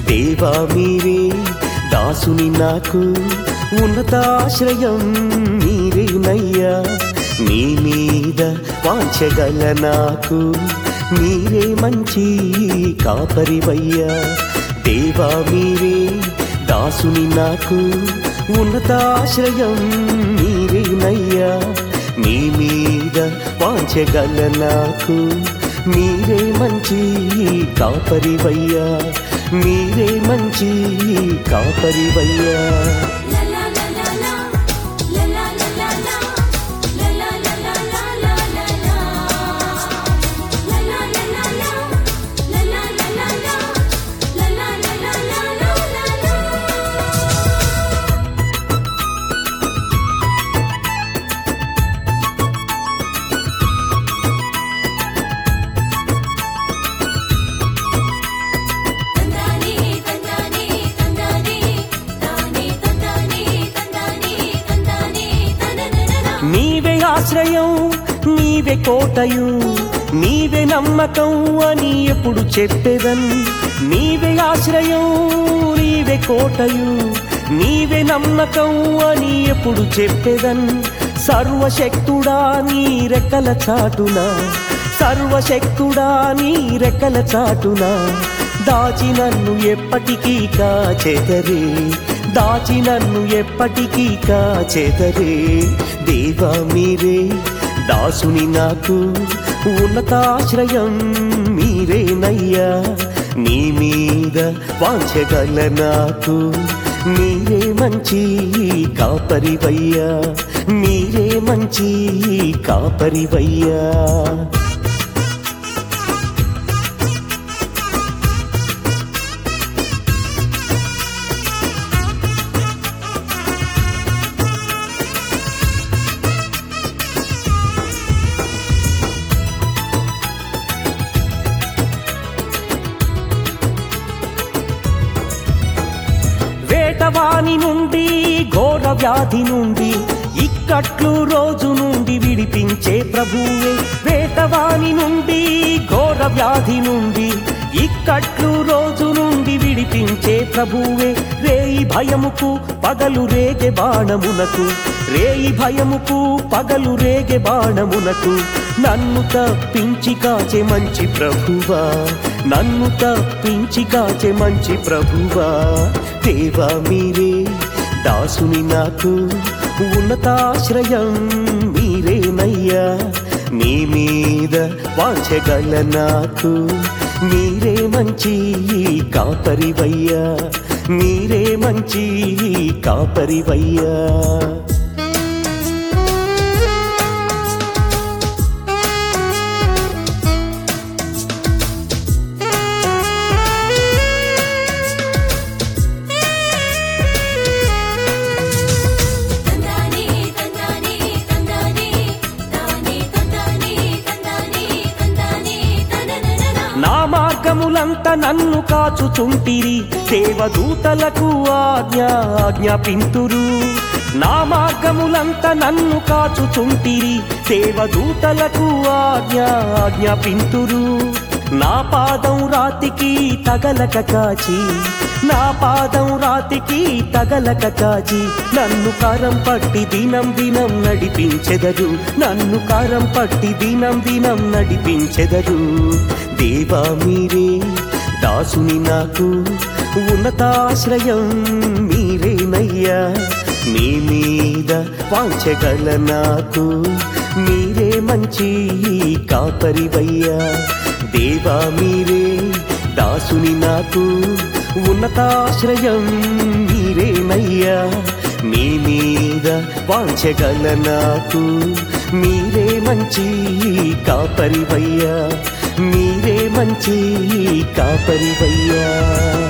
దేవా మీరే దాసుని నాకు ఉన్నతాశ్రయం మీరేనయ్యా. నీ మీద వాంచగల నాకు మీరే మంచి కాపరివయ్యా. దేవా మీరే దాసుని నాకు ఉన్నతాశ్రయం మీరేనయ్యా. నీ మీద వాంచగల నాకు మీరే మంచి కాపరివయ్యా. మీరే మంచి కాపరివయ్యా. నీవే ఆశ్రయం నీవే కోటయు నీవే నమ్మకం అని ఎప్పుడు చెప్పేదన్. నీవే ఆశ్రయం నీవే కోటయు నీవే నమ్మకం అని ఎప్పుడు చెప్పేదన్. సర్వశక్తుడా నీ రెక్కల చాటున, సర్వశక్తుడా నీ రెక్కల చాటున దాచి నన్ను ఎప్పటికీ కాచెదరే, దాచి నన్ను ఎప్పటికీ కాచెదరే. దేవా మీరే దాసుని నాకు ఉన్నతాశ్రయం మీరేనయ్యా. నీ మీద వాంచగల నాకు మీరే మంచి కాపరివయ్యా. మీరే మంచి కాపరివయ్యా. వేటవాని నుండి ఘోర వ్యాధి నుండి ఇక్కట్లు రోజు నుండి విడిపించే ప్రభువే. వేటవాని నుండి ఘోర వ్యాధి నుండి ఇక్కట్లు రోజు నుండి విడిపించే ప్రభువే. రేయి భయముకు పగలు రేగే బాణమునకు, రేయి భయముకు పగలు రేగే బాణమునకు నన్ను తప్పించి కాచే మంచి ప్రభువా, నన్ను తప్పించి కాచే మంచి ప్రభువా. దేవా మీరే దాసుని నాకు ఉన్నతాశ్రయం మీరేనయ్యా. నీ మీద వాంచగల నాకు మీరే మంచి కాపరివయ్యా. మీరే మంచి కాపరివయ్యా. నా మార్గములంతా నన్ను కాచుచుంటిరి, దేవదూతలకు ఆజ్ఞాపింతురు. నా మార్గములంతా నన్ను కాచుచుంటిరి, దేవదూతలకు ఆజ్ఞాపింతురు. నా పాదం రాతికి తగలక కాచి, నా పాదం రాతికి తగలక కాచి నన్ను కారం పట్టి దినం దినం నడిపించెదరు, నన్ను కారం పట్టి దినం దినం నడిపించెదరు. దేవా మీరే దాసుని నాకు ఉన్నతాశ్రయం మీరేనయ్యా. నీ మీద వాంచగల నాకు మీరే మంచి కాపరివయ్యా. దేవా మీరే దాసుని నాకు ఉన్నతాశ్రయం మీరేనయ్యా. నీ మీద వాంచగల నాకు మీరే మంచి కాపరివయ్యా. మీరే మంచి కాపరివయ్యా.